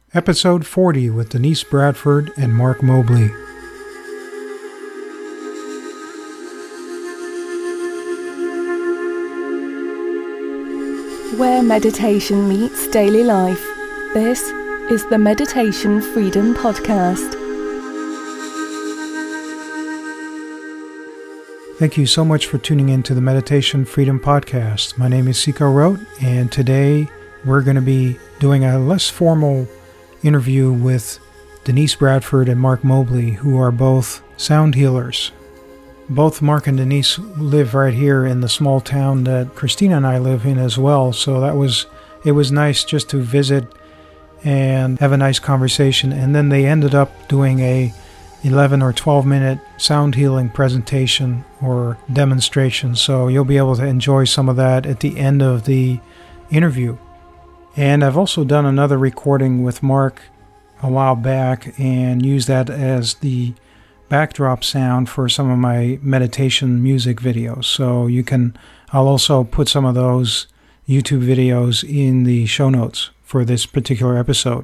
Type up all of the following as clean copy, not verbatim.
Episode 40 with Denise Bradford and Mark Mobley. Where meditation meets daily life, this is the Meditation Freedom Podcast. Thank you so much for tuning in to the Meditation Freedom Podcast. My name is Siko Rote, and today we're going to be doing a less formal interview with Denise Bradford and Mark Mobley, who are both sound healers. Both Mark and Denise live right here in the small town that Christina and I live in as well, so it was nice just to visit and have a nice conversation. And then they ended up doing a 11 or 12 minute sound healing presentation or demonstration, so you'll be able to enjoy some of that at the end of the interview. And I've also done another recording with Mark a while back and used that as the backdrop sound for some of my meditation music videos. So I'll also put some of those YouTube videos in the show notes for this particular episode,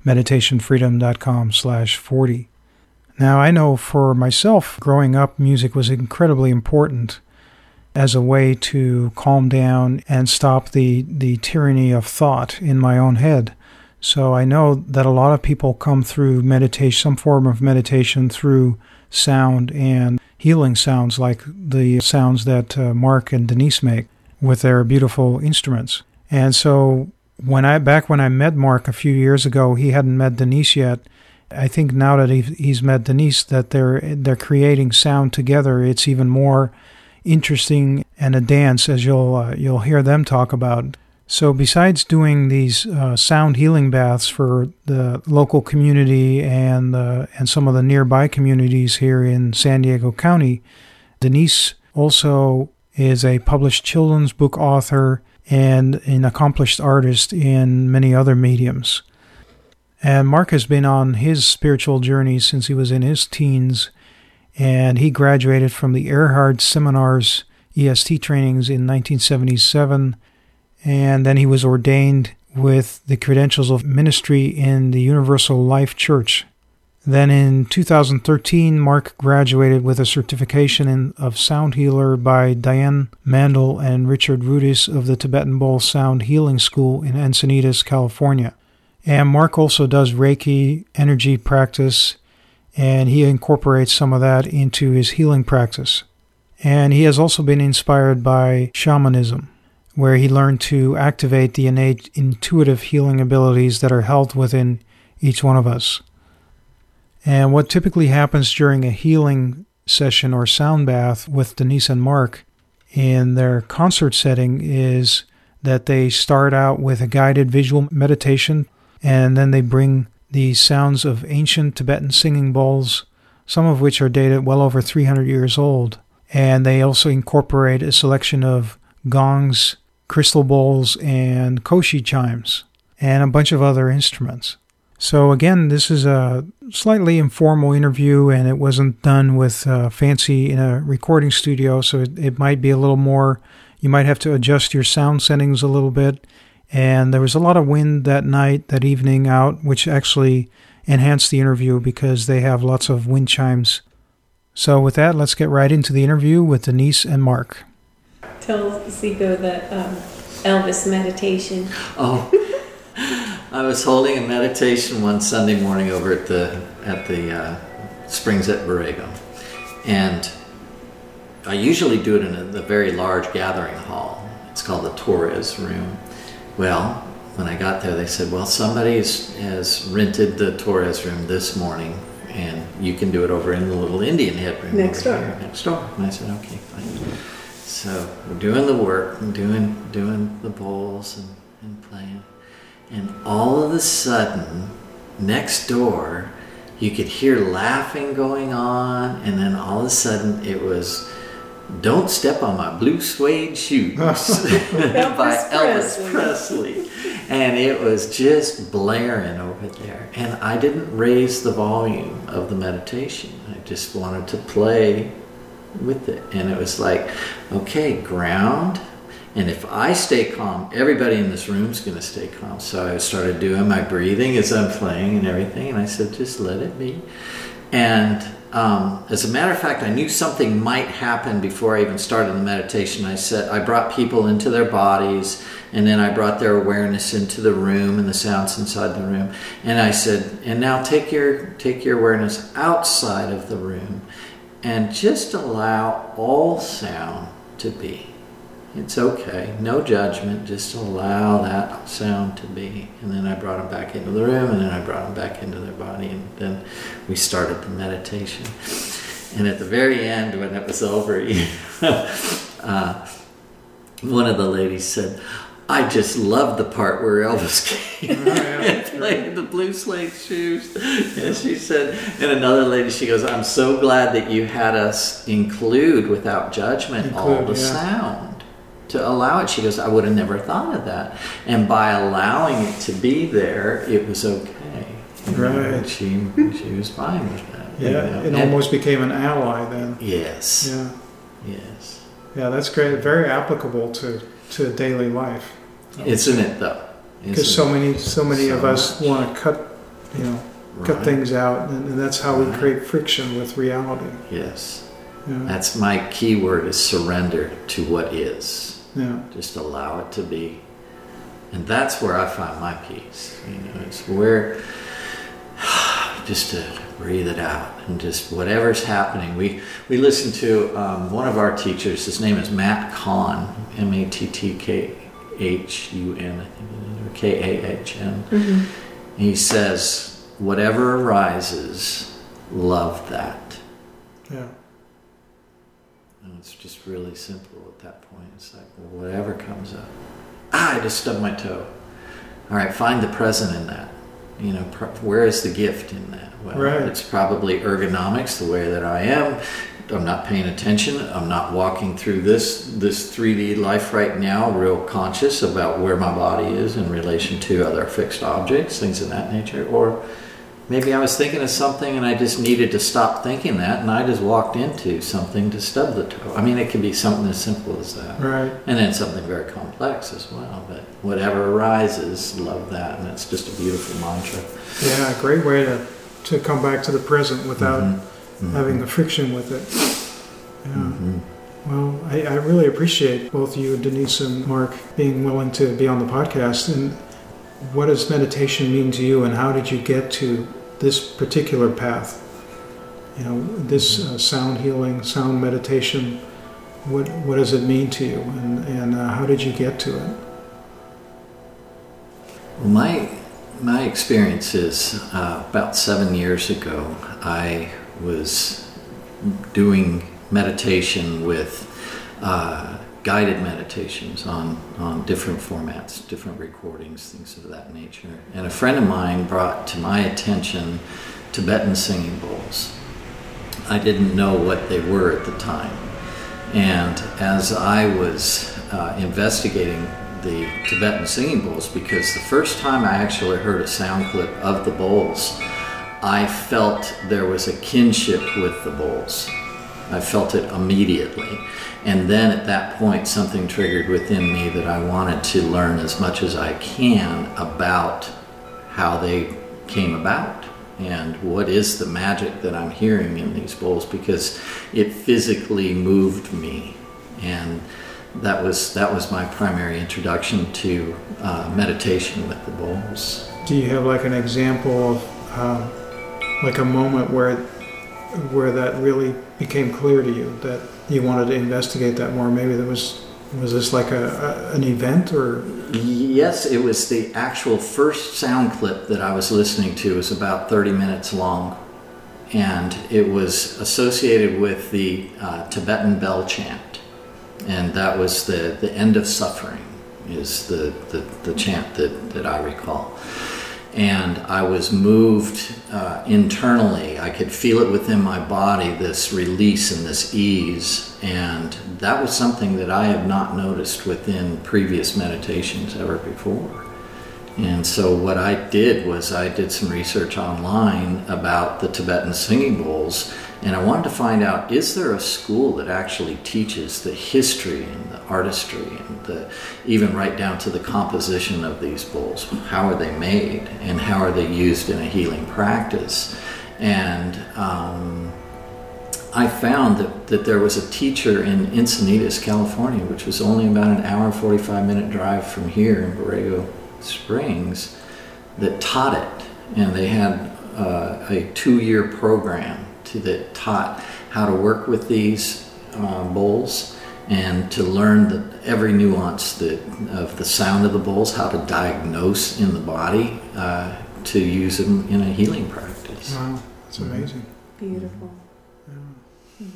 meditationfreedom.com/40. Now, I know for myself, growing up, music was incredibly important as a way to calm down and stop the tyranny of thought in my own head. So I know that a lot of people come through meditation, some form of meditation, through sound and healing sounds like the sounds that Mark and Denise make with their beautiful instruments. And so back when I met Mark a few years ago, he hadn't met Denise yet. I think now that he's met Denise, that they're creating sound together, it's even more interesting and a dance, as you'll hear them talk about. So besides doing these sound healing baths for the local community and some of the nearby communities here in San Diego County, Denise also is a published children's book author and an accomplished artist in many other mediums. And Mark has been on his spiritual journey since he was in his teens, and he graduated from the Erhard Seminars EST trainings in 1977, and then he was ordained with the credentials of ministry in the Universal Life Church. Then in 2013, Mark graduated with a certification of sound healer by Diane Mandel and Richard Rudis of the Tibetan Bowl Sound Healing School in Encinitas, California. And Mark also does Reiki energy practice, and he incorporates some of that into his healing practice. And he has also been inspired by shamanism, where he learned to activate the innate intuitive healing abilities that are held within each one of us. And what typically happens during a healing session or sound bath with Denise and Mark in their concert setting is that they start out with a guided visual meditation, and then they bring the sounds of ancient Tibetan singing bowls, some of which are dated well over 300 years old. And they also incorporate a selection of gongs, crystal bowls, and koshi chimes, and a bunch of other instruments. So again, this is a slightly informal interview, and it wasn't done with fancy in a recording studio, so it might be a little more, you might have to adjust your sound settings a little bit. And there was a lot of wind that evening out, which actually enhanced the interview because they have lots of wind chimes. So with that, let's get right into the interview with Denise and Mark. Tell Siko that Elvis meditation. Oh, I was holding a meditation one Sunday morning over at the Springs at Borrego, and I usually do it in a very large gathering hall. It's called the Torres Room. Well, when I got there, they said, well, somebody has rented the Torres Room this morning, and you can do it over in the little Indian Head Room next door. Next door. And I said, okay, fine. So we're doing the work and doing the bowls and playing. And all of a sudden, next door, you could hear laughing going on, and then all of a sudden it was "Don't Step on My Blue Suede Shoes" by Elvis Presley. And it was just blaring over there. And I didn't raise the volume of the meditation. I just wanted to play with it. And it was like, okay, ground, And if I stay calm, everybody in this room is going to stay calm. So I started doing my breathing as I'm playing and everything. And I said, just let it be. And as a matter of fact, I knew something might happen before I even started the meditation. I brought people into their bodies, and then I brought their awareness into the room and the sounds inside the room. And I said, and now take your awareness outside of the room and just allow all sound to be. It's okay, no judgment, just allow that sound to be. And then I brought them back into the room, and then I brought them back into their body, and then we started the meditation. And at the very end, when it was over, one of the ladies said, I just loved the part where Elvis came and played the Blue Suede Shoes. And she said, and another lady, she goes, I'm so glad that you had us include without judgment all the sound. To allow it. She goes, I would have never thought of that. And by allowing it to be there, it was okay. Right. She was fine with that. Yeah, it almost became an ally then. Yes. Yeah. Yes. Yeah, that's great. Very applicable to daily life. Isn't it though? Because so many of us want to cut things out, and that's how we create friction with reality. Yes. Yeah. That's my key word, is surrender to what is. Yeah. Just allow it to be. And that's where I find my peace. It's where just to breathe it out, and just whatever's happening. We listen to one of our teachers. His name is Matt Kahn, MattkHun, I think it is, or Kahn. Mm-hmm. He says, whatever arises, love that. Yeah. And it's just really simple at that point. It's like, well, whatever comes up. I just stubbed my toe. All right, find the present in that. Where is the gift in that? Well, It's probably ergonomics, the way that I am. I'm not paying attention. I'm not walking through this 3D life right now, real conscious about where my body is in relation to other fixed objects, things of that nature. Or maybe I was thinking of something and I just needed to stop thinking that, and I just walked into something to stub the toe. I mean, it can be something as simple as that. Right. And then something very complex as well. But whatever arises, love that. And it's just a beautiful mantra. Yeah, a great way to come back to the present without having the friction with it. Yeah. Mm-hmm. Well, I really appreciate both you, Denise, and Mark being willing to be on the podcast. And what does meditation mean to you, and how did you get to this particular path? This sound healing, sound meditation. What does it mean to you, and how did you get to it? Well, my experience is about 7 years ago, I was doing meditation with guided meditations on different formats, different recordings, things of that nature. And a friend of mine brought to my attention Tibetan singing bowls. I didn't know what they were at the time. And as I was investigating the Tibetan singing bowls, because the first time I actually heard a sound clip of the bowls, I felt there was a kinship with the bowls. I felt it immediately. And then at that point, something triggered within me that I wanted to learn as much as I can about how they came about and what is the magic that I'm hearing in these bowls, because it physically moved me. And that was my primary introduction to meditation with the bowls. Do you have like an example of like a moment where that really became clear to you, that you wanted to investigate that more? Maybe there was this like an event, or? Yes, it was the actual first sound clip that I was listening to. It was about 30 minutes long, and it was associated with the Tibetan bell chant, and that was the end of suffering is the chant that I recall. And I was moved internally. I could feel it within my body, this release and this ease. And that was something that I have not noticed within previous meditations ever before. And so what I did was I did some research online about the Tibetan singing bowls, and I wanted to find out, is there a school that actually teaches the history and the artistry and even right down to the composition of these bowls? How are they made and how are they used in a healing practice? And I found that there was a teacher in Encinitas, California, which was only about an hour and 45-minute drive from here in Borrego Springs, that taught it. And they had a 2-year program that taught how to work with these bowls and to learn every nuance of the sound of the bowls, how to diagnose in the body to use them in a healing practice. Wow, that's amazing. Beautiful. Yeah.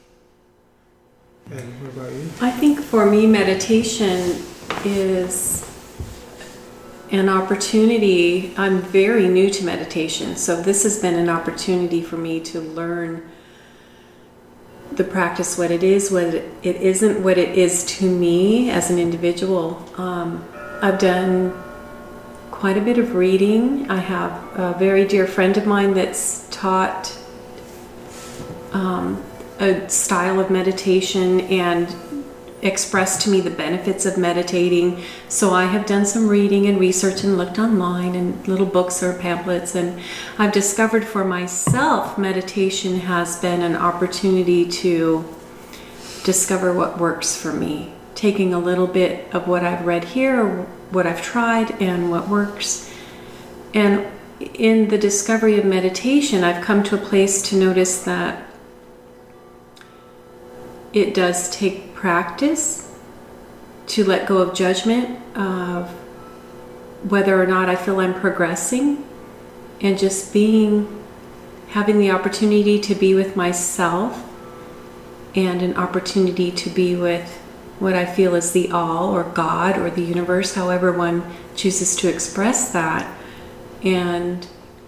And what about you? I think for me, meditation is an opportunity. I'm very new to meditation, so this has been an opportunity for me to learn the practice, what it is, what it isn't, what it is to me as an individual. I've done quite a bit of reading. I have a very dear friend of mine that's taught a style of meditation and expressed to me the benefits of meditating. So I have done some reading and research and looked online and little books or pamphlets, and I've discovered for myself meditation has been an opportunity to discover what works for me, taking a little bit of what I've read here or what I've tried and what works. And in the discovery of meditation, I've come to a place to notice that it does take practice to let go of judgment of whether or not I feel I'm progressing, and just having the opportunity to be with myself and an opportunity to be with what I feel is the all or God or the universe, however one chooses to express that. And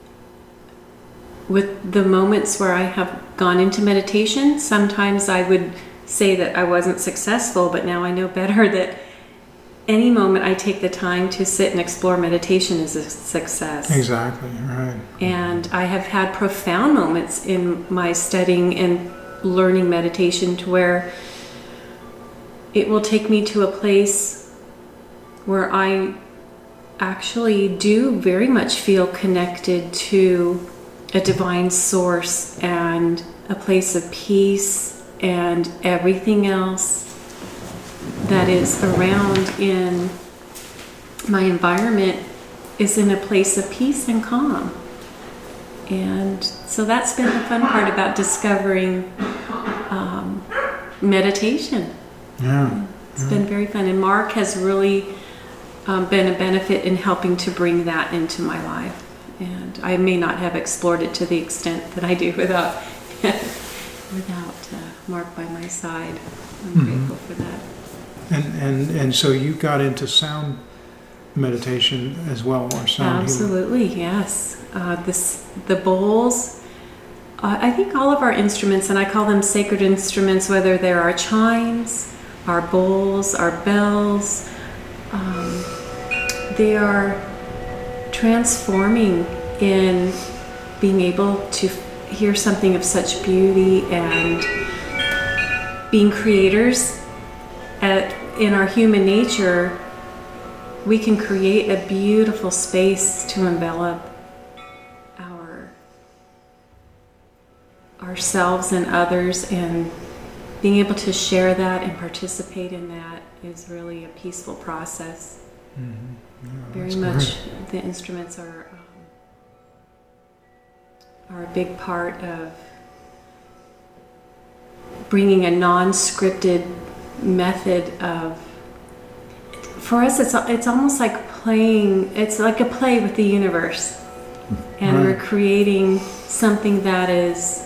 with the moments where I have gone into meditation, sometimes I would say that I wasn't successful, but now I know better that any moment I take the time to sit and explore meditation is a success. Exactly, right. And I have had profound moments in my studying and learning meditation to where it will take me to a place where I actually do very much feel connected to a divine source and a place of peace, and everything else that is around in my environment is in a place of peace and calm. And so that's been the fun part about discovering meditation. Yeah. It's been very fun. And Mark has really been a benefit in helping to bring that into my life. And I may not have explored it to the extent that I do without Mark by my side. I'm grateful for that. And so you got into sound meditation as well, or sound Absolutely, healing. yes. The bowls, I think all of our instruments, and I call them sacred instruments, whether they're our chimes, our bowls, our bells, they are transforming in being able to hear something of such beauty, and being creators in our human nature, we can create a beautiful space to envelop ourselves and others, and being able to share that and participate in that is really a peaceful process. Mm-hmm. Yeah, very much great. The instruments are a big part of bringing a non-scripted method of, for us it's almost like playing, it's like a play with the universe, and right. We're creating something that is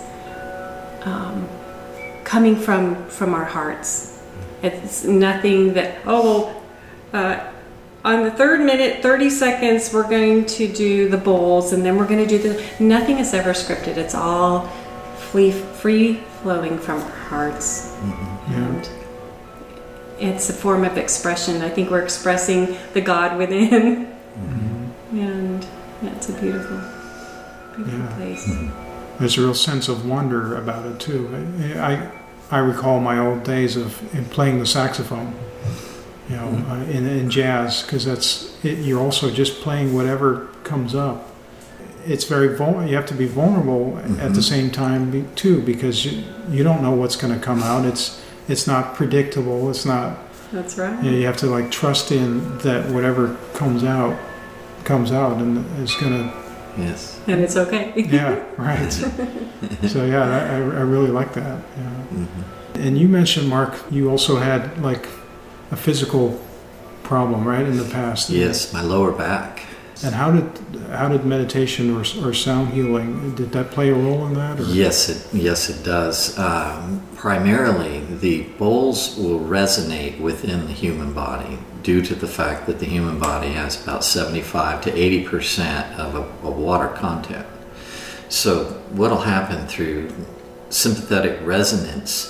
coming from our hearts. It's nothing that, on the 3rd minute, 30 seconds, we're going to do the bowls, and then we're going to do nothing is ever scripted. It's all free flowing from our hearts. Mm-hmm. And it's a form of expression. I think we're expressing the God within. Mm-hmm. It's a beautiful place. There's a real sense of wonder about it too. I recall my old days of playing the saxophone, in jazz, because you're also just playing whatever comes up. It's very you have to be vulnerable at the same time too, because you don't know what's going to come out. It's not predictable. It's not. That's right. You have to trust in that whatever comes out, and is going to. Yes. And it's okay. Yeah, right. So I really like that. Yeah. And you mentioned, Mark, you also had a physical problem, right, in the past. Yes, my lower back. And how did meditation or sound healing, did that play a role in that? Or? Yes, it does. Primarily, the bowls will resonate within the human body due to the fact that the human body has about 75 to 80% of a water content. So what will happen through sympathetic resonance,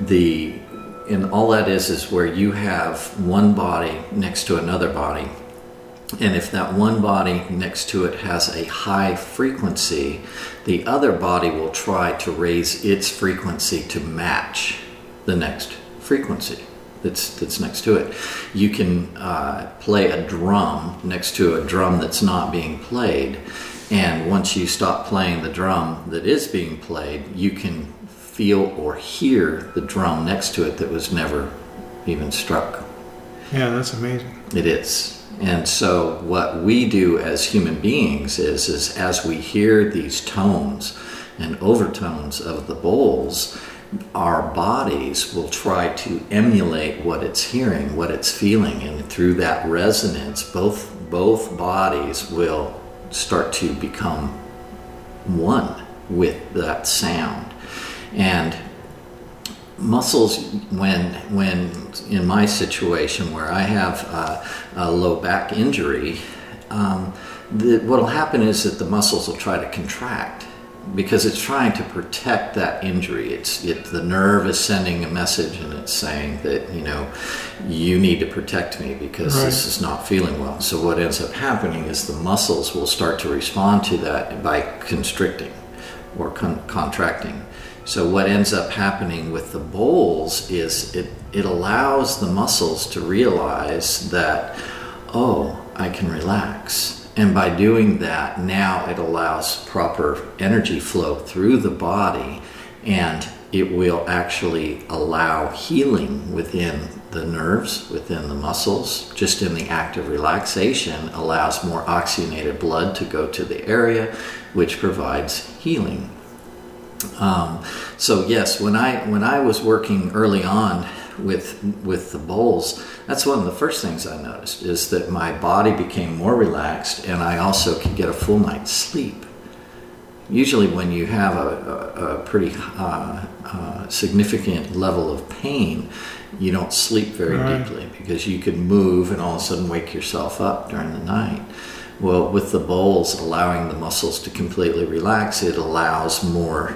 and all that is where you have one body next to another body. And if that one body next to it has a high frequency, the other body will try to raise its frequency to match the next frequency that's next to it. You can play a drum next to a drum that's not being played, and once you stop playing the drum that is being played, you can feel or hear the drum next to it that was never even struck. Yeah, that's amazing. It is. And so what we do as human beings is as we hear these tones and overtones of the bowls, our bodies will try to emulate what it's hearing, what it's feeling, and through that resonance, both bodies will start to become one with that sound. And muscles, when in my situation where I have a low back injury, what will happen is that the muscles will try to contract because it's trying to protect that injury. The nerve is sending a message, and it's saying that you need to protect me because this is not feeling well. So what ends up happening is the muscles will start to respond to that by constricting or contracting. So what ends up happening with the bowls is it allows the muscles to realize that, I can relax. And by doing that, now it allows proper energy flow through the body, and it will actually allow healing within the nerves, within the muscles. Just in the act of relaxation allows more oxygenated blood to go to the area, which provides healing. So yes, when I was working early on with the bowls, that's one of the first things I noticed, is that my body became more relaxed, and I also could get a full night's sleep. Usually when you have a pretty significant level of pain, you don't sleep very deeply because you could move and all of a sudden wake yourself up during the night. Well, with the bowls allowing the muscles to completely relax, it allows more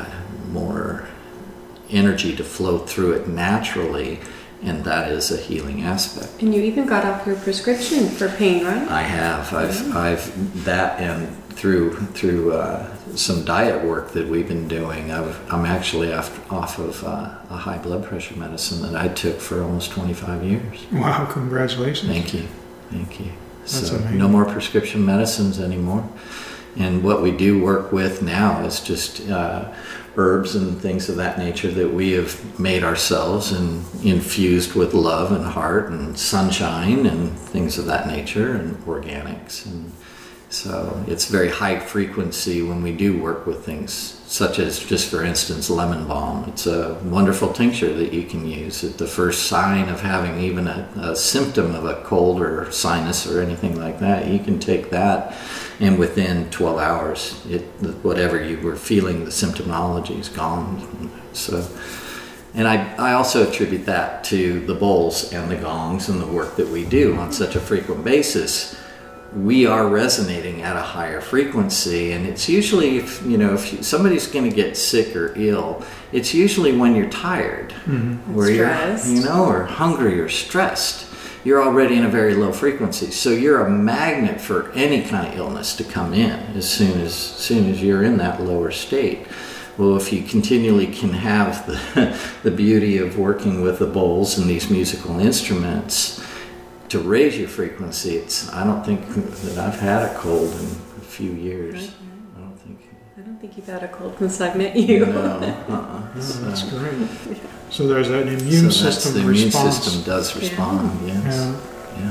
energy to flow through it naturally, and that is a healing aspect. And you even got off your prescription for pain, right? I have. I've that, and through some diet work that we've been doing, I'm actually off of a high blood pressure medicine that I took for almost 25 years. Wow! Congratulations. Thank you. That's so amazing. No more prescription medicines anymore. And what we do work with now is just herbs and things of that nature that we have made ourselves and infused with love and heart and sunshine and things of that nature, and organics. And so it's very high frequency when we do work with things such as, just for instance, lemon balm. It's a wonderful tincture that you can use at the first sign of having even a symptom of a cold or sinus or anything like that. You can take that, and within 12 hours, whatever you were feeling, the symptomology is gone. So, and I also attribute that to the bowls and the gongs and the work that we do on such a frequent basis. We are resonating at a higher frequency, and it's usually if somebody's going to get sick or ill, it's usually when you're tired, where stressed. you're or hungry or stressed. you're already in a very low frequency. So you're a magnet for any kind of illness to come in as soon as you're in that lower state. Well, if you continually can have the beauty of working with the bowls and these musical instruments to raise your frequency, I don't think that I've had a cold in a few years. I don't think you've had a cold since I've met you. No, that's great. So there's an immune system the response. Immune system does respond, yes. Yeah.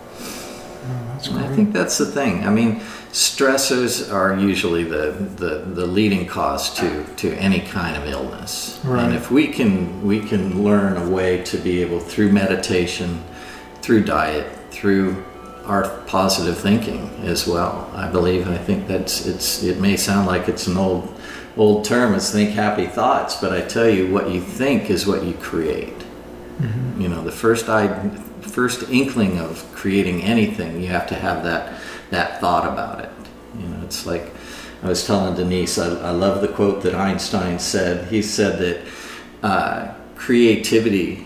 Oh, that's great. I think that's the thing. I mean, stressors are usually the leading cause to any kind of illness. Right. And if we can learn a way to be able, through meditation, through diet, through our positive thinking as well, I think it may sound like it's an old term, is think happy thoughts, but I tell you, what you think is what you create. Mm-hmm. You know, the first inkling of creating anything, you have to have that thought about it. You know, it's like I was telling Denise, I love the quote that Einstein said. He said that creativity,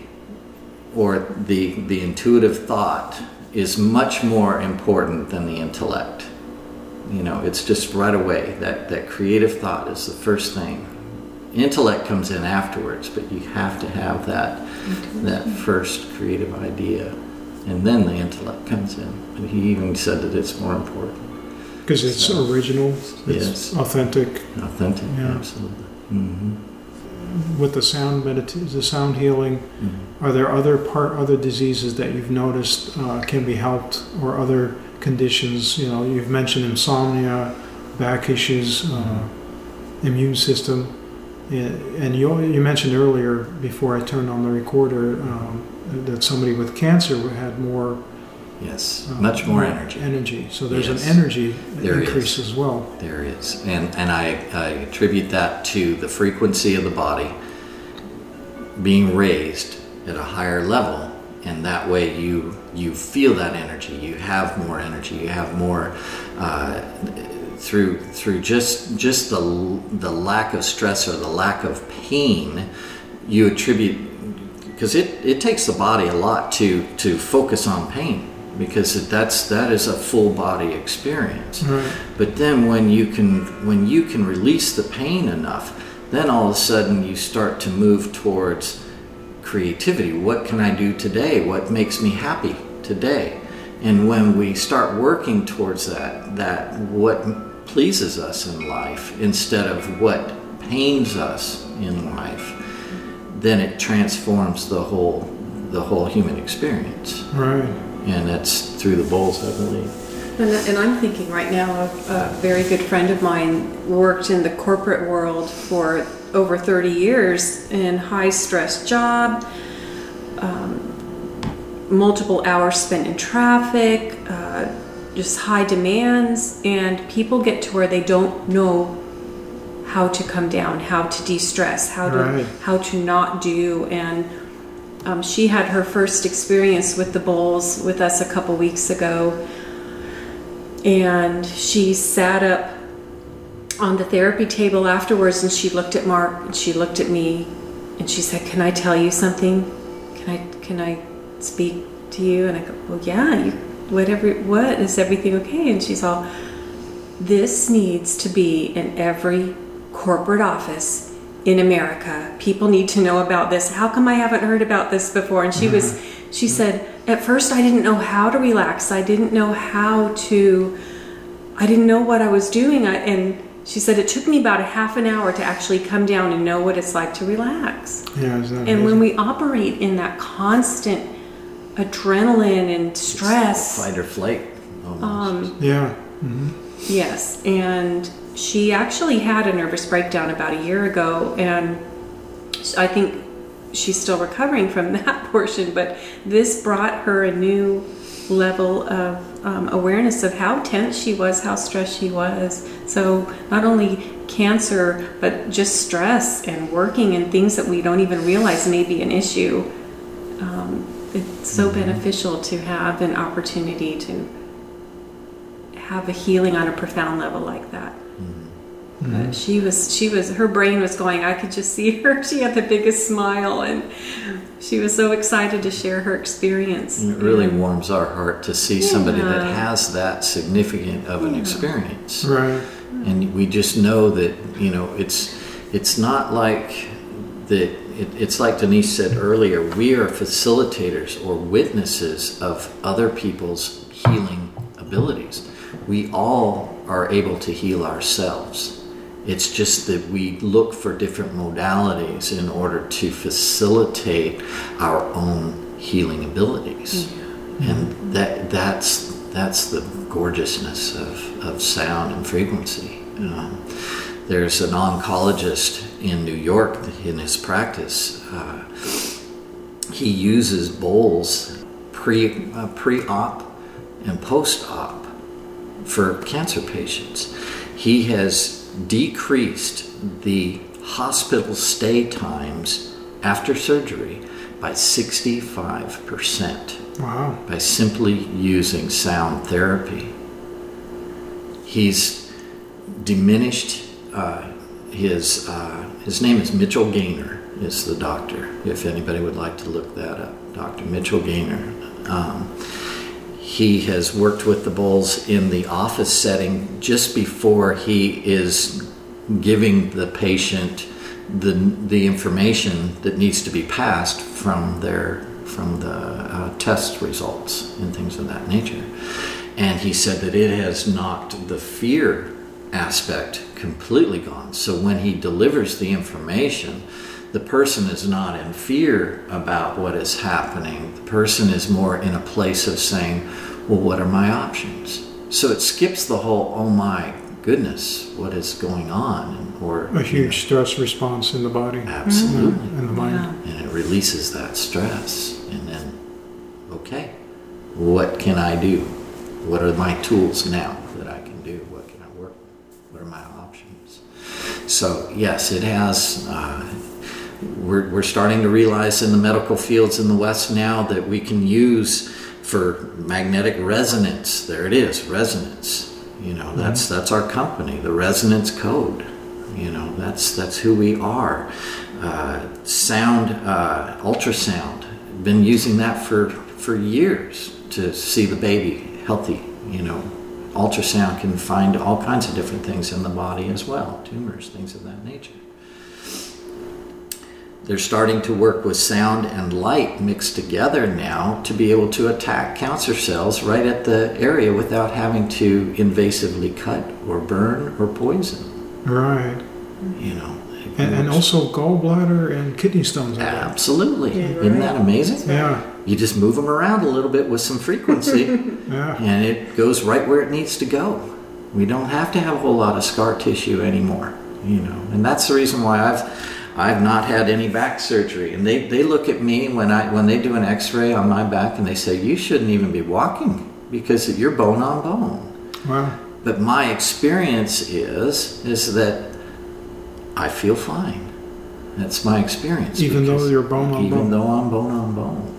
or the intuitive thought, is much more important than the intellect. You know, it's just right away that creative thought is the first thing. Intellect comes in afterwards, but you have to have that first creative idea, and then the intellect comes in. And he even said that it's more important because it's original. It's authentic. Authentic, yeah. Absolutely. Mm-hmm. With the sound healing, mm-hmm. Are there other diseases that you've noticed can be helped, or other conditions? You know, you've mentioned insomnia, back issues, immune system, and you mentioned earlier, before I turned on the recorder, that somebody with cancer had more. Yes, much more energy. So there's an energy increase as well. There is, and I attribute that to the frequency of the body being raised at a higher level, and that way you feel that energy. You have more energy. You have more through just the lack of stress or the lack of pain. You attribute, because it takes the body a lot to focus on pain, because that is a full body experience. Right. But then when you can release the pain enough, then all of a sudden you start to move towards creativity. What can I do today? What makes me happy today? And when we start working towards that what pleases us in life instead of what pains us in life, then it transforms the whole human experience. Right. And that's through the bowls, I believe. And I'm thinking right now of a very good friend of mine, worked in the corporate world for over 30 years in high-stress job, multiple hours spent in traffic, just high demands, and people get to where they don't know how to come down, how to de-stress, how to not do. And she had her first experience with the bowls with us a couple weeks ago, and she sat up on the therapy table afterwards, and she looked at Mark and she looked at me and she said, "Can I tell you something? Can I speak to you?" And I go, "Well, yeah, what, is everything okay?" And she's all, "This needs to be in every corporate office in America. People need to know about this. How come I haven't heard about this before?" And she said, "At first I didn't know how to relax. I didn't know what I was doing." And she said, "It took me about a half an hour to actually come down and know what it's like to relax." Yeah, and when we operate in that constant adrenaline and stress, fight or flight almost. Yeah. Mm-hmm. Yes, and she actually had a nervous breakdown about a year ago, and I think she's still recovering from that portion, but this brought her a new level of awareness of how tense she was, how stressed she was. So not only cancer, but just stress and working and things that we don't even realize may be an issue. It's so beneficial to have an opportunity to have a healing on a profound level like that. But she was, her brain was going, I could just see her. She had the biggest smile, and she was so excited to share her experience. And it really warms our heart to see somebody that has that significant of an experience. Right. And we just know that, it's not like that. It's like Denise said earlier, we are facilitators or witnesses of other people's healing abilities. We all are able to heal ourselves. It's just that we look for different modalities in order to facilitate our own healing abilities. And that's the gorgeousness of sound and frequency. There's an oncologist in New York in his practice. He uses bowls pre-op and post-op for cancer patients. He has decreased the hospital stay times after surgery by 65%. Wow. By simply using sound therapy. He's diminished his name is Mitchell Gaynor, is the doctor, if anybody would like to look that up. Dr. Mitchell Gaynor. He has worked with the bowls in the office setting just before he is giving the patient the information that needs to be passed from the test results and things of that nature. And he said that it has knocked the fear aspect completely gone. So when he delivers the information, the person is not in fear about what is happening. The person is more in a place of saying, well, what are my options? So it skips the whole, oh my goodness, what is going on? Or a huge stress response in the body. Absolutely. In the mind. And it releases that stress. And then, okay, what can I do? What are my tools now that I can do? What can I work with? What are my options? So yes, it has. We're starting to realize in the medical fields in the West now that we can use for magnetic resonance. There it is, resonance. That's our company, the Resonance Code. That's who we are. Sound, ultrasound. Been using that for years to see the baby healthy. Ultrasound can find all kinds of different things in the body as well, tumors, things of that nature. They're starting to work with sound and light mixed together now to be able to attack cancer cells right at the area without having to invasively cut or burn or poison. Right. And also gallbladder and kidney stones. Absolutely. Isn't that amazing? Yeah. You just move them around a little bit with some frequency and it goes right where it needs to go. We don't have to have a whole lot of scar tissue anymore, and that's the reason why I've not had any back surgery. And they look at me when they do an x-ray on my back and they say, you shouldn't even be walking because you're bone on bone. Wow. But my experience is that I feel fine. That's my experience. Even though you're bone on bone? Even though I'm bone on bone.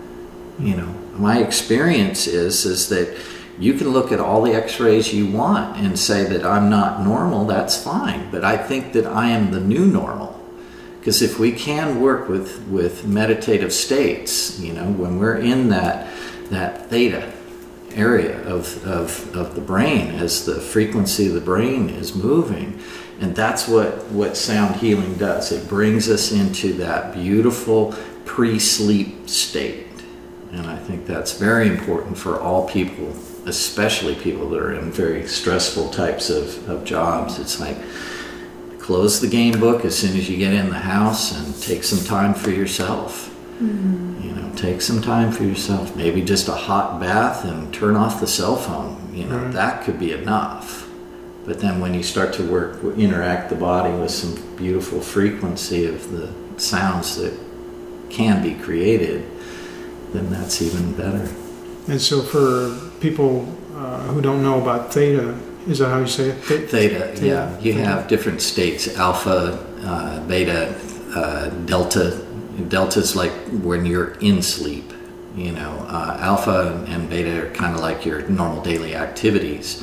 My experience is that you can look at all the x-rays you want and say that I'm not normal, that's fine. But I think that I am the new normal. Because if we can work with meditative states, when we're in that theta area of the brain, as the frequency of the brain is moving, and that's what sound healing does. It brings us into that beautiful pre-sleep state. And I think that's very important for all people, especially people that are in very stressful types of jobs. It's like, close the game book as soon as you get in the house and take some time for yourself. Take some time for yourself. Maybe just a hot bath and turn off the cell phone. That could be enough. But then when you start to interact the body with some beautiful frequency of the sounds that can be created, then that's even better. And so for people who don't know about theta, is that how you say it? Theta, yeah. You have different states, alpha, beta, delta. Delta is like when you're in sleep. Alpha and beta are kind of like your normal daily activities.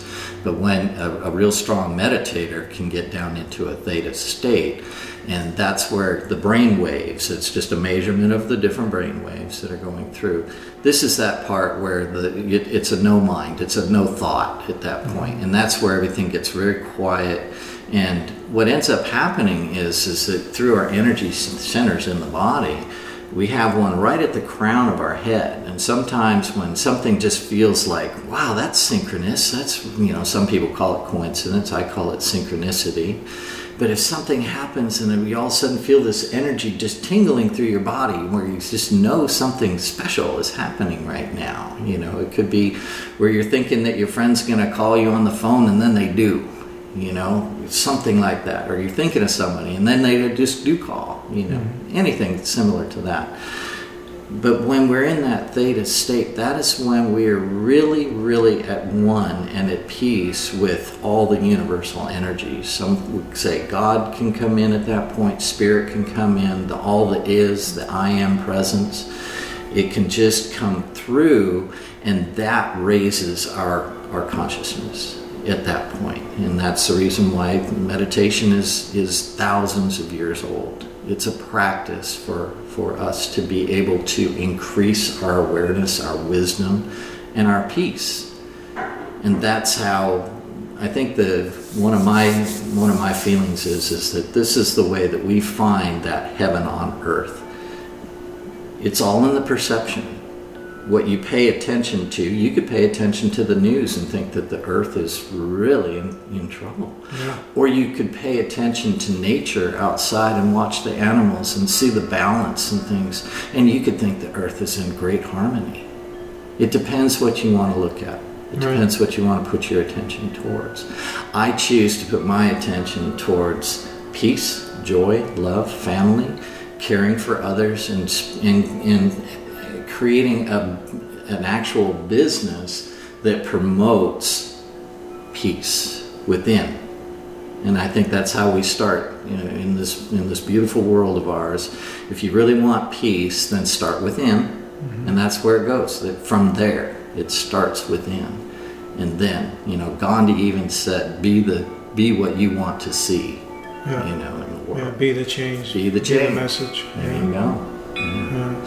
But when a real strong meditator can get down into a theta state, and that's where the brain waves, it's just a measurement of the different brain waves that are going through. This is that part where it's a no mind, it's a no thought at that point. And that's where everything gets very quiet. And what ends up happening is that through our energy centers in the body, we have one right at the crown of our head. And sometimes when something just feels like, wow, that's synchronous, that's, some people call it coincidence, I call it synchronicity. But if something happens and then you all of a sudden feel this energy just tingling through your body where you just know something special is happening right now. It could be where you're thinking that your friend's going to call you on the phone and then they do. Something like that. Or you're thinking of somebody and then they just do call, anything similar to that. But when we're in that theta state, that is when we're really, really at one and at peace with all the universal energies. Some would say God can come in at that point, spirit can come in, all that is, the I am presence. It can just come through, and that raises our consciousness at that point. And that's the reason why meditation is thousands of years old. It's a practice for us to be able to increase our awareness, our wisdom, and our peace. And that's how I think one of my feelings is that this is the way that we find that heaven on earth. It's all in the perception. What you pay attention to, you could pay attention to the news and think that the earth is really in trouble. Yeah. Or you could pay attention to nature outside and watch the animals and see the balance and things, and you could think the earth is in great harmony. It depends what you want to look at. It depends what you want to put your attention towards. I choose to put my attention towards peace, joy, love, family, caring for others, and creating an actual business that promotes peace within. And I think that's how we start in this beautiful world of ours. If you really want peace, then start within. Mm-hmm. And that's where it goes. From there, it starts within. And then, Gandhi even said, be what you want to see, in the world. Yeah, be the change. Be the change. Be the message. There you go. Yeah.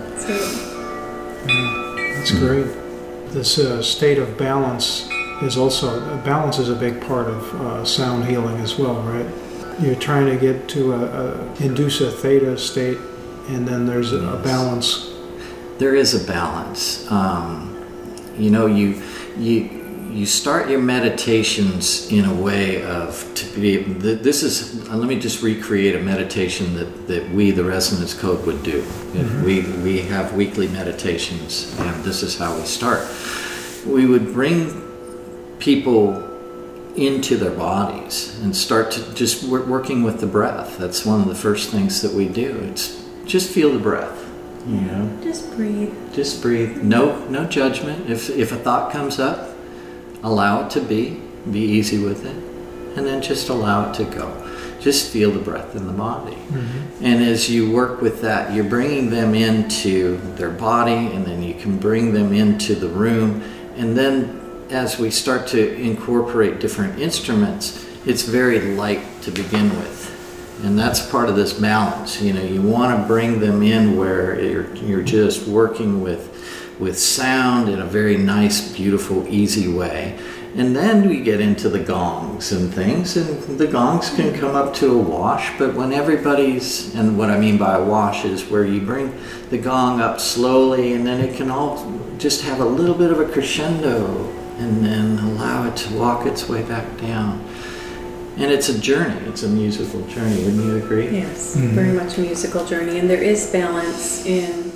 That's great. This state of balance is a big part of sound healing as well, right? You're trying to get to induce a theta state, and then there's a balance. There is a balance. You start your meditations in a way let me just recreate a meditation that we, the Resonance Code, would do. Mm-hmm. We have weekly meditations, and this is how we start. We would bring people into their bodies and start to just working with the breath. That's one of the first things that we do. It's just feel the breath. Just breathe. Just breathe. No judgment. If a thought comes up, allow it to be easy with it, and then just allow it to go. Just feel the breath in the body. Mm-hmm. And as you work with that, you're bringing them into their body, and then you can bring them into the room. And then as we start to incorporate different instruments, it's very light to begin with. And that's part of this balance. You want to bring them in where you're just working with sound in a very nice, beautiful, easy way. And then we get into the gongs and things, and the gongs can come up to a wash, but when and what I mean by a wash is where you bring the gong up slowly, and then it can all just have a little bit of a crescendo, and then allow it to walk its way back down. And it's a journey. It's a musical journey. Wouldn't you agree? Yes, very much a musical journey. And there is balance in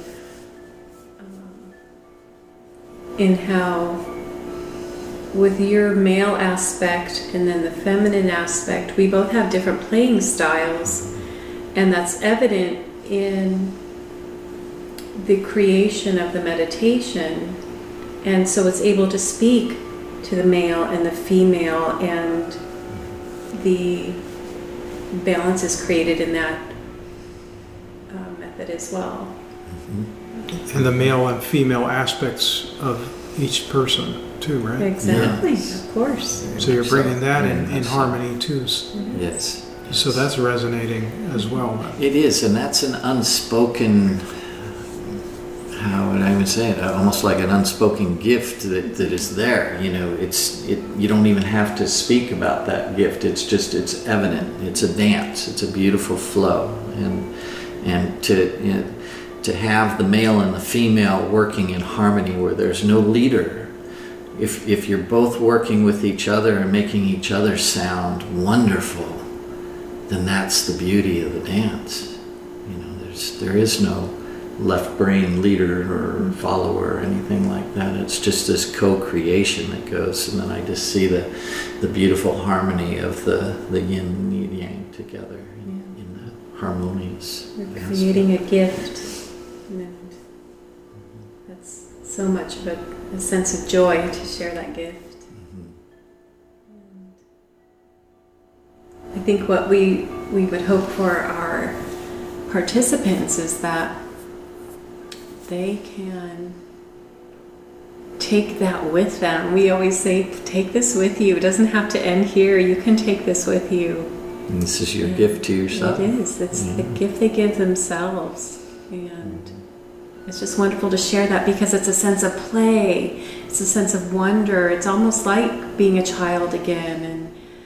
how, with your male aspect and then the feminine aspect, we both have different playing styles. And that's evident in the creation of the meditation. And so it's able to speak to the male and the female, and the balance is created in that method as well. And the male and female aspects of each person. too, right? Exactly, Yes. of course. So you're bringing that Very in much so. harmony too. Yes. So that's resonating as well. It is, and that's an unspoken, how would I even say it? Almost like an unspoken gift that is there. You know, you don't even have to speak about that gift. It's evident. It's a dance. It's a beautiful flow, and to have the male and the female working in harmony where there's no leader. If you're both working with each other and making each other sound wonderful, then that's the beauty of the dance. You know, there is no left brain leader or follower or anything like that. It's just this co-creation that goes, and then I just see the beautiful harmony of the yin and the yang together in that harmonious. We're creating a gift, and that's so much of a sense of joy to share that gift. I think what we would hope for our participants is that they can take that with them. We always say, take this with you. It doesn't have to end here. You can take this with you. And this is your gift to yourself. It is. It's the gift they give themselves. And it's just wonderful to share that because it's a sense of play. It's a sense of wonder. It's almost like being a child again and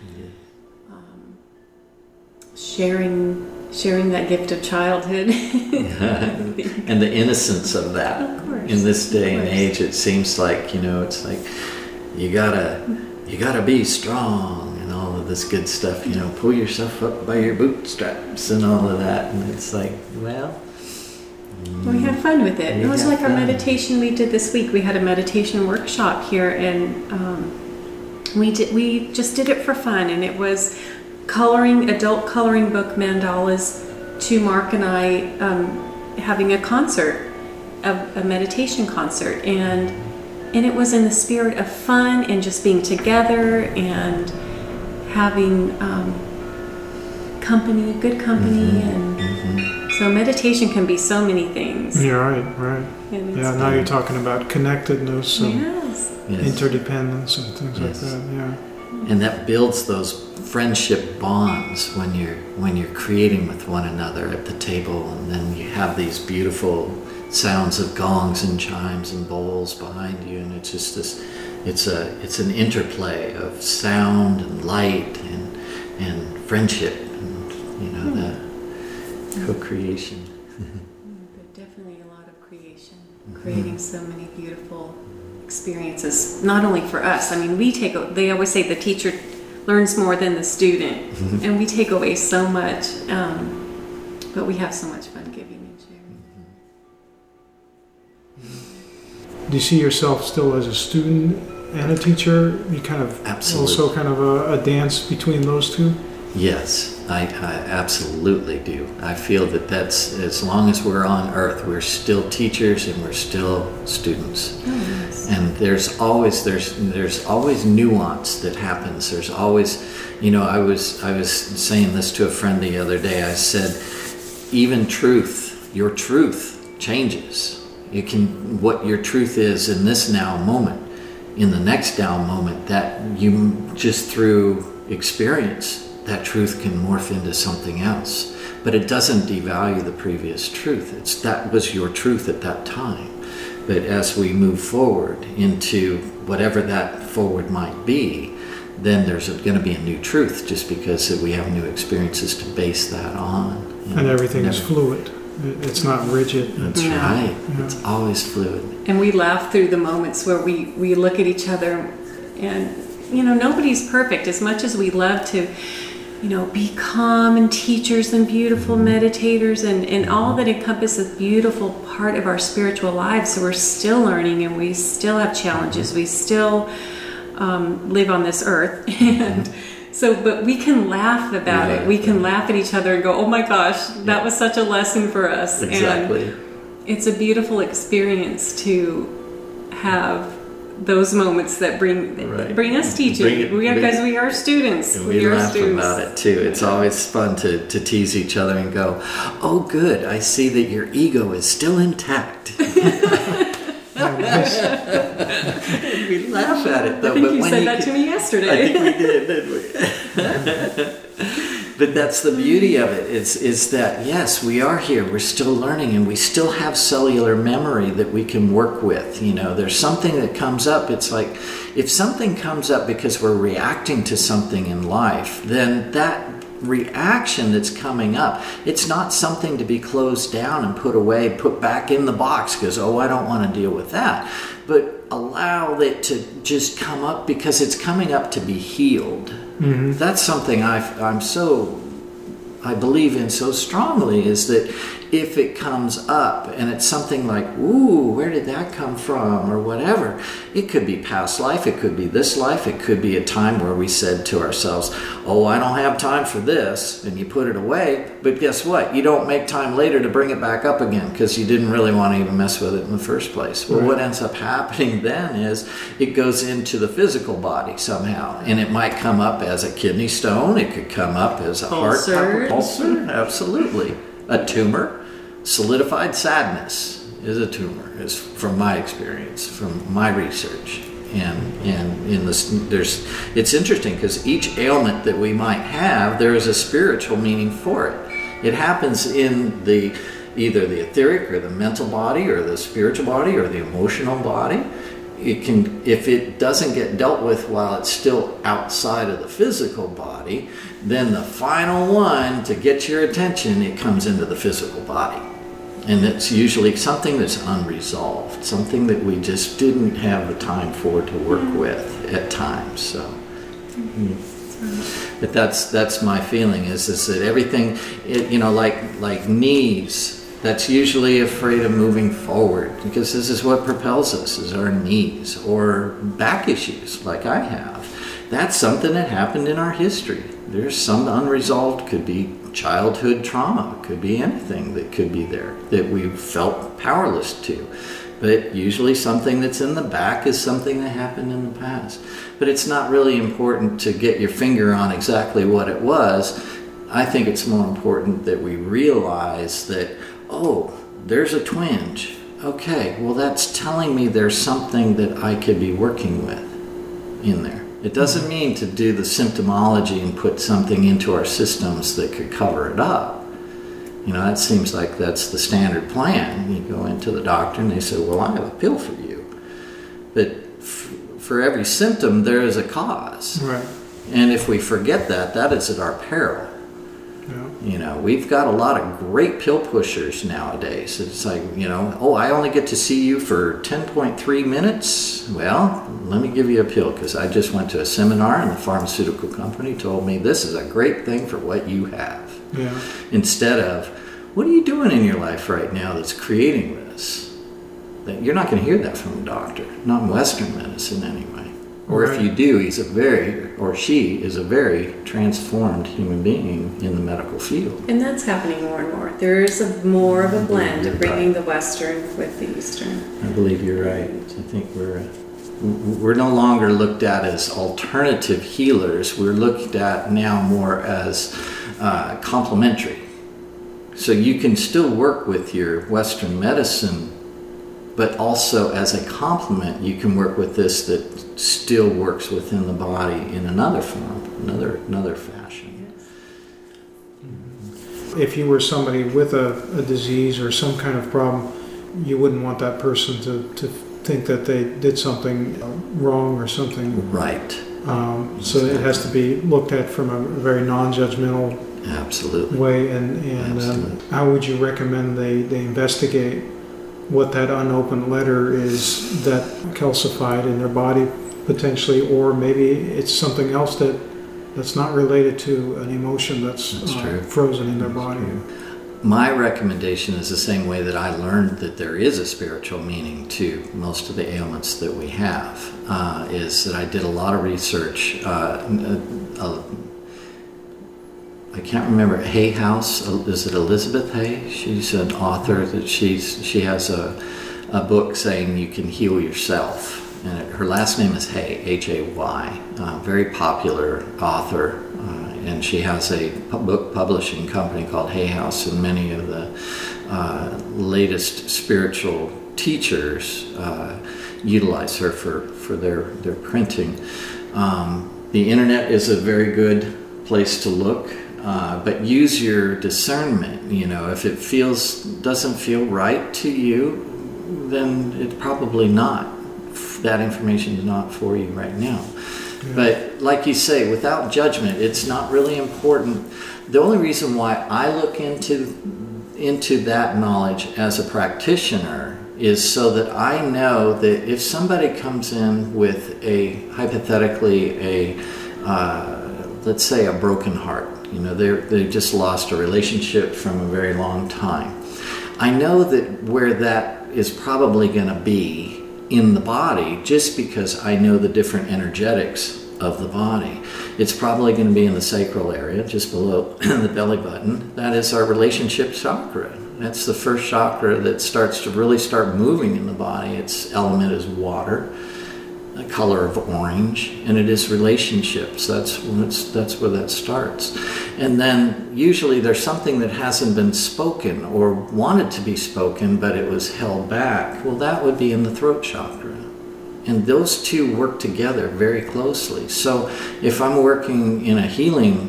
sharing that gift of childhood. And the innocence of that. Of course. In this day and age, it seems like, it's like you gotta be strong and all of this good stuff, pull yourself up by your bootstraps and all of that. And it's like, well, we had fun with it. It was like our fun. meditation we did this week. We had a meditation workshop here, and we just did it for fun, and it was adult coloring book mandalas to Mark and I having a concert, a meditation concert, and it was in the spirit of fun and just being together and having good company, and so meditation can be so many things. Yeah, right. Yeah, now you're talking about connectedness and interdependence and things like that. Yeah. And that builds those friendship bonds when you're creating with one another at the table, and then you have these beautiful sounds of gongs and chimes and bowls behind you, and it's just it's an interplay of sound and light and friendship and the co-creation. But definitely a lot of creation, creating so many beautiful experiences, not only for us. I mean, they always say the teacher learns more than the student, and we take away so much, but we have so much fun giving and sharing. Do you see yourself still as a student and a teacher? You kind of Absolutely. Also kind of a dance between those two? Yes, I absolutely do. I feel that's, as long as we're on earth, we're still teachers and we're still students. Oh, yes. And there's always nuance that happens. There's always, I was saying this to a friend the other day. I said, even your truth changes. What your truth is in this now moment, in the next now moment, that you just through experience, that truth can morph into something else. But it doesn't devalue the previous truth. That was your truth at that time. But as we move forward into whatever that forward might be, then there's going to be a new truth, just because we have new experiences to base that on. And everything is fluid. It's not rigid. That's right. Yeah. It's always fluid. And we laugh through the moments where we look at each other, and nobody's perfect. As much as we love to be calm and teachers and beautiful meditators and all that encompasses a beautiful part of our spiritual lives. So we're still learning, and we still have challenges. We still live on this earth. And so, but we can laugh about it. We can laugh at each other and go, oh my gosh, that was such a lesson for us. Exactly. And it's a beautiful experience to have those moments that bring us teaching, because we are students. And we laugh about it too. It's always fun to tease each other and go, oh good, I see that your ego is still intact. we laugh at it, though. I think you said that to me yesterday. I think we did, didn't we? But that's the beauty of it, is that, yes, we are here, we're still learning, and we still have cellular memory that we can work with. There's something that comes up. It's like, if something comes up because we're reacting to something in life, then that reaction that's coming up, it's not something to be closed down and put away, put back in the box because, I don't want to deal with that. But allow it to just come up because it's coming up to be healed. Mm-hmm. That's something I believe in so strongly, is that if it comes up and it's something like, ooh, where did that come from, or whatever, it could be past life, it could be this life, it could be a time where we said to ourselves, I don't have time for this, and you put it away, but guess what? You don't make time later to bring it back up again because you didn't really want to even mess with it in the first place. Well, what ends up happening then is it goes into the physical body somehow, and it might come up as a kidney stone, it could come up as a heart ulcer, absolutely, a tumor. Solidified sadness is a tumor, is from my experience, from my research. And in this, it's interesting because each ailment that we might have, there is a spiritual meaning for it. It happens in either the etheric or the mental body or the spiritual body or the emotional body. It can, if it doesn't get dealt with while it's still outside of the physical body, then the final one to get your attention, it comes into the physical body. And it's usually something that's unresolved, something that we just didn't have the time for to work with at times. So, but that's my feeling is that everything, like knees, that's usually afraid of moving forward because this is what propels us, is our knees, or back issues like I have. That's something that happened in our history. There's some unresolved, could be childhood trauma, could be anything that could be there that we felt powerless to. But usually something that's in the back is something that happened in the past. But it's not really important to get your finger on exactly what it was. I think it's more important that we realize that, there's a twinge. Okay, well that's telling me there's something that I could be working with in there. It doesn't mean to do the symptomology and put something into our systems that could cover it up. That seems like that's the standard plan. You go into the doctor and they say, well, I have a pill for you. But for every symptom, there is a cause. Right. And if we forget that is at our peril. Yeah. We've got a lot of great pill pushers nowadays. It's like, I only get to see you for 10.3 minutes. Well, let me give you a pill because I just went to a seminar and the pharmaceutical company told me this is a great thing for what you have. Yeah. Instead of, what are you doing in your life right now that's creating this? You're not going to hear that from a doctor, not in Western medicine anyway. Or if you do, she is a very transformed human being in the medical field. And that's happening more and more. There is more of a blend of bringing the Western with the Eastern. I believe you're right. I think we're no longer looked at as alternative healers. We're looked at now more as complementary. So you can still work with your Western medicine, but also as a complement, you can work with this that still works within the body in another form, another fashion. Yes. If you were somebody with a disease or some kind of problem, you wouldn't want that person to think that they did something wrong or something. Right. So it has to be looked at from a very non-judgmental way. And how would you recommend they investigate what that unopened letter is that calcified in their body potentially, or maybe it's something else that's not related to an emotion that's frozen in their body? My recommendation is the same way that I learned that there is a spiritual meaning to most of the ailments that we have, is that I did a lot of research. I can't remember, Hay House, is it Elizabeth Hay? She's an author that she has a book saying you can heal yourself. And her last name is Hay, Hay, very popular author. And she has a book publishing company called Hay House, and many of the latest spiritual teachers utilize her for their printing. The internet is a very good place to look, but use your discernment. If it doesn't feel right to you, then it's probably not. That information is not for you right now. Yeah. But like you say, without judgment, it's not really important. The only reason why I look into that knowledge as a practitioner is so that I know that if somebody comes in with hypothetically let's say a broken heart, they just lost a relationship from a very long time. I know that where that is probably going to be in the body, just because I know the different energetics of the body. It's probably going to be in the sacral area, just below the belly button. That is our relationship chakra. That's the first chakra that starts to really start moving in the body. Its element is water, the color of orange, and it is relationships. That's where that starts. And then usually there's something that hasn't been spoken or wanted to be spoken, but it was held back. Well, that would be in the throat chakra. And those two work together very closely. So if I'm working in a healing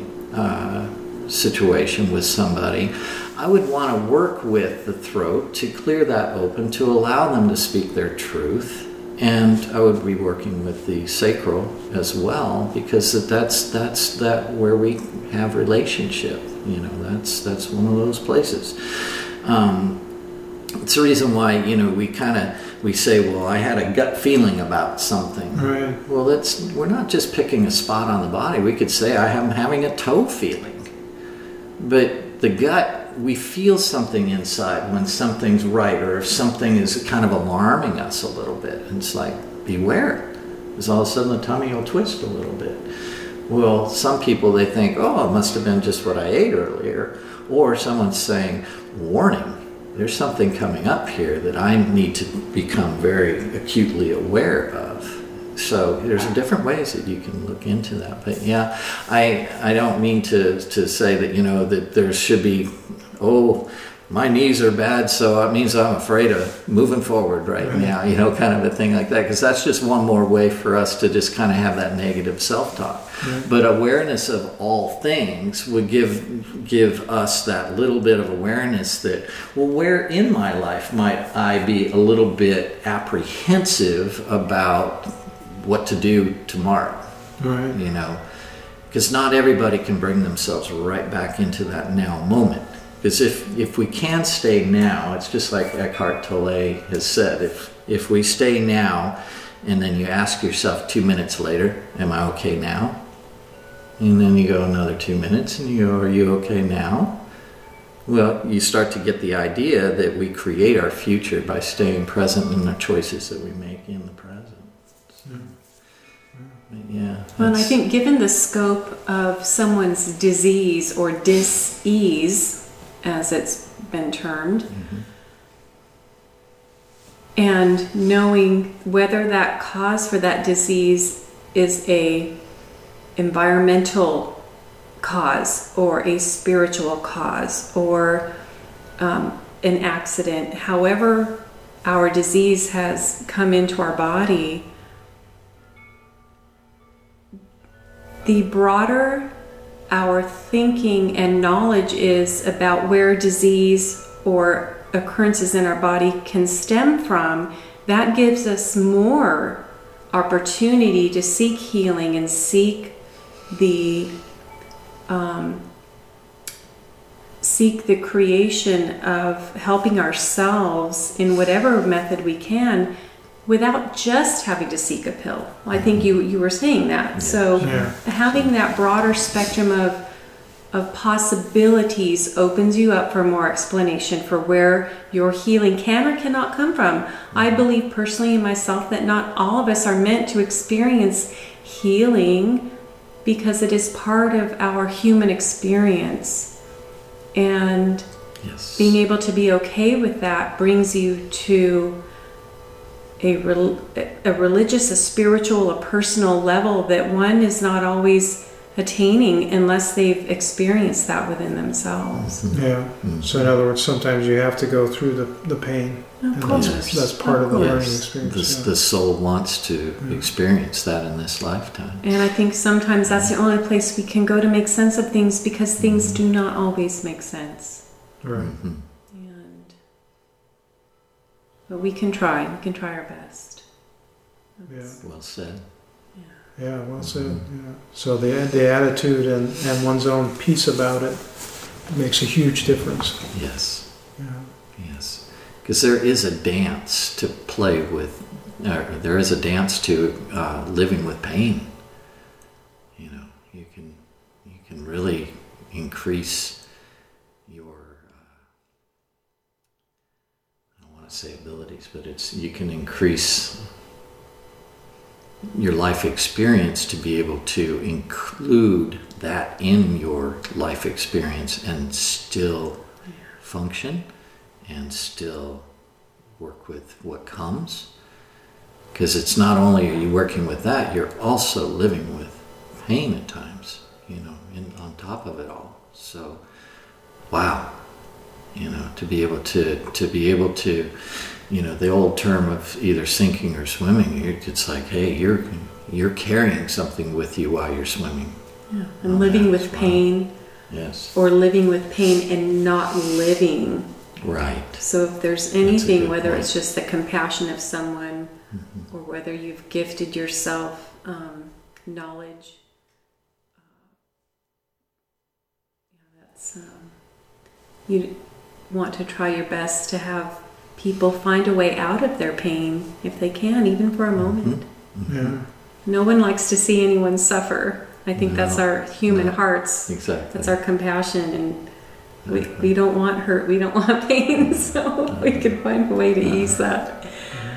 situation with somebody, I would want to work with the throat to clear that open, to allow them to speak their truth. And I would be working with the sacral as well, because that's where we have relationship. That's one of those places. It's the reason why we say, well, I had a gut feeling about something. Right. Well, we're not just picking a spot on the body. We could say I am having a toe feeling, but the gut. We feel something inside when something's right, or if something is kind of alarming us a little bit. And it's like, beware. Because all of a sudden the tummy will twist a little bit. Well, some people, they think, oh, it must have been just what I ate earlier. Or someone's saying, warning, there's something coming up here that I need to become very acutely aware of. So there's different ways that you can look into that. But yeah, I don't mean to say that, that there should be, oh, my knees are bad, so it means I'm afraid of moving forward right now, kind of a thing like that. Because that's just one more way for us to just kind of have that negative self-talk. Right. But awareness of all things would give us that little bit of awareness that, well, where in my life might I be a little bit apprehensive about what to do tomorrow? Right. Because not everybody can bring themselves right back into that now moment. Because if we can stay now, it's just like Eckhart Tolle has said, if we stay now, and then you ask yourself 2 minutes later, am I okay now? And then you go another 2 minutes, and you go, are you okay now? Well, you start to get the idea that we create our future by staying present in the choices that we make in the present. So, yeah. Well, and I think given the scope of someone's disease or dis-ease, as it's been termed, mm-hmm. and knowing whether that cause for that disease is a environmental cause or a spiritual cause or an accident, however our disease has come into our body, the broader our thinking and knowledge is about where disease or occurrences in our body can stem from, that gives us more opportunity to seek healing and seek the creation of helping ourselves in whatever method we can, without just having to seek a pill. I think you were saying that. Yeah. So having that broader spectrum of possibilities opens you up for more explanation for where your healing can or cannot come from. I believe personally in myself that not all of us are meant to experience healing because it is part of our human experience. And being able to be okay with that brings you to a religious, a spiritual, a personal level that one is not always attaining unless they've experienced that within themselves. Yeah. So in other words, sometimes you have to go through the pain. Of And course. that's part of the learning Yes, experience. the soul wants to experience that in this lifetime. And I think sometimes that's the only place we can go to make sense of things, because things do not always make sense. Right. But we can try. We can try our best. Yeah. Well said. Yeah, well said. Yeah. So the attitude and one's own peace about it makes a huge difference. Yes. Yeah. Yes. Because there is a dance to play with, there is a dance to living with pain. You know, you can really increase your, I don't want to say abilities, but you can increase your life experience to be able to include that in your life experience and still function and still work with what comes. Because it's not only are you working with that, you're also living with pain at times, you know, on top of it all. So, wow, you know, to be able to, you know, the old term of either sinking or swimming, it's like, hey, you're carrying something with you while you're swimming. Yeah. And living with pain. Yes. Or living with pain and not living. Right. So if there's anything, good whether point. it's just the compassion of someone, or whether you've gifted yourself knowledge, that's you want to try your best to have people find a way out of their pain if they can, even for a moment. Yeah. No one likes to see anyone suffer. I think that's our human hearts. Exactly. That's our compassion, and we don't want hurt, we don't want pain, so we can find a way to ease that.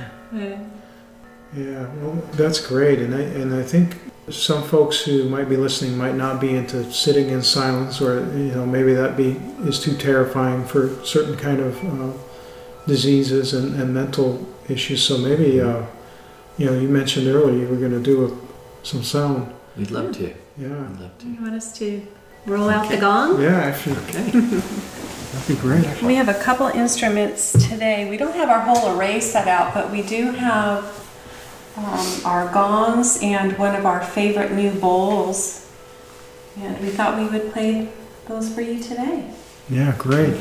Yeah, well, that's great, and I think some folks who might be listening might not be into sitting in silence, or you know, maybe that is too terrifying for certain kind of diseases and mental issues. So maybe you know, you mentioned earlier you were going to do some sound. We'd love to. Yeah. We'd love to. You want us to roll out the gong? Yeah, if you, Okay. that'd be great. We have a couple instruments today. We don't have our whole array set out, but we do have our gongs and one of our favorite new bowls. And we thought we would play those for you today. Yeah, great.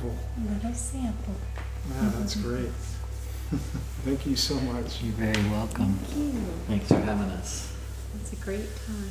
sample. A little sample. Wow, that's great. Thank you so much. You're very welcome. Thank you. Thanks for having us. It's a great time.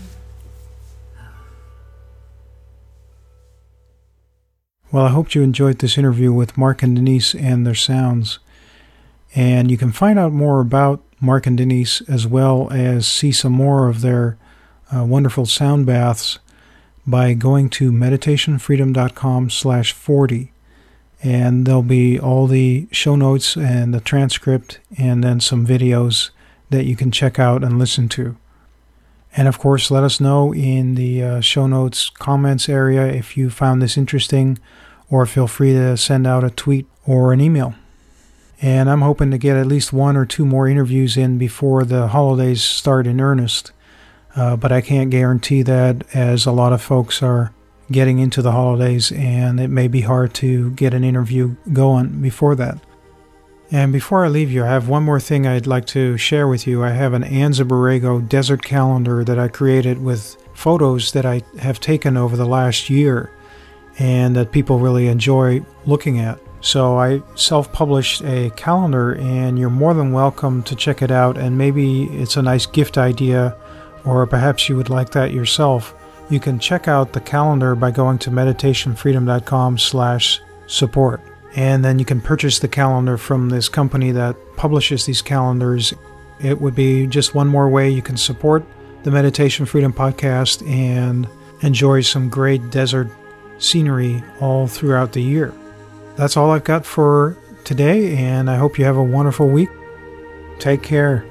Well, I hope you enjoyed this interview with Mark and Denise and their sounds. And you can find out more about Mark and Denise, as well as see some more of their wonderful sound baths, by going to meditationfreedom.com/40. And there'll be all the show notes and the transcript, and then some videos that you can check out and listen to. And of course, let us know in the show notes comments area if you found this interesting, or feel free to send out a tweet or an email. And I'm hoping to get at least 1 or 2 more interviews in before the holidays start in earnest. But I can't guarantee that, as a lot of folks are getting into the holidays, and it may be hard to get an interview going before that. And before I leave you, I have one more thing I'd like to share with you. I have an Anza Borrego desert calendar that I created with photos that I have taken over the last year and that people really enjoy looking at. So I self-published a calendar, and you're more than welcome to check it out, and maybe it's a nice gift idea, or perhaps you would like that yourself. You can check out the calendar by going to meditationfreedom.com/support. And then you can purchase the calendar from this company that publishes these calendars. It would be just one more way you can support the Meditation Freedom Podcast and enjoy some great desert scenery all throughout the year. That's all I've got for today, and I hope you have a wonderful week. Take care.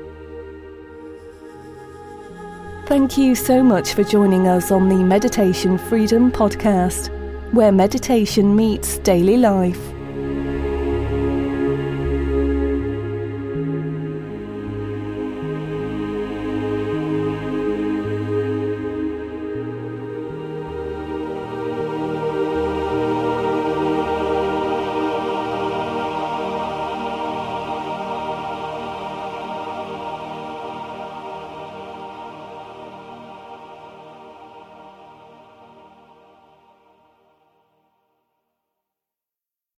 Thank you so much for joining us on the Meditation Freedom Podcast, where meditation meets daily life.